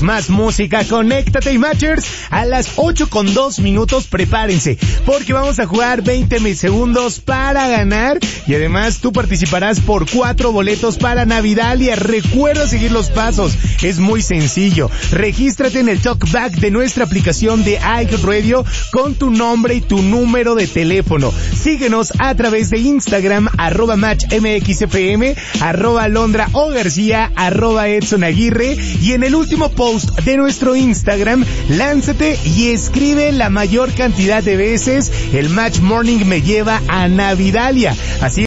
más música. Conéctate y Matchers, a las 8:02 prepárense, porque vamos a jugar 20 segundos para ganar y además tú participarás por 4 boletos para Navidalia. Recuerda seguir los pasos, es muy sencillo. Regístrate en el talkback de nuestra aplicación de iHeartRadio con tu nombre y tu número de teléfono. Síguenos a través de Instagram, @MatchMXFM, @Alondra O García, @Edson Aguirre, y en el último post de nuestro Instagram, lánzate y escribe la mayor cantidad de veces el Match Morning me lleva a Navidalia. Así